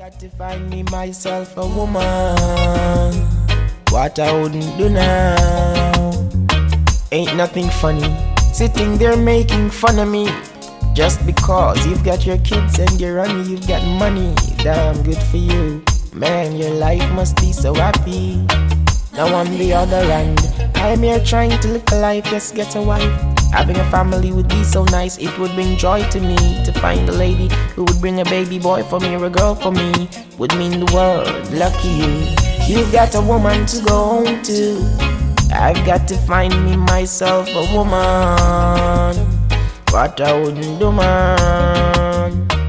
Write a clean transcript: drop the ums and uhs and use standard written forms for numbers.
got to find me myself a woman. What I wouldn't do now. Ain't nothing funny sitting there making fun of me just because you've got your kids and your honey, you've got money. Damn good for you, man, your life must be so happy. Now on the other hand, I'm here trying to live a life, just get a wife. Having a family would be so nice, it would bring joy to me. To find a lady who would bring a baby boy for me or a girl for me would mean the world, lucky you. You've got a woman to go home to. I've got to find me myself a woman. What I wouldn't do, man.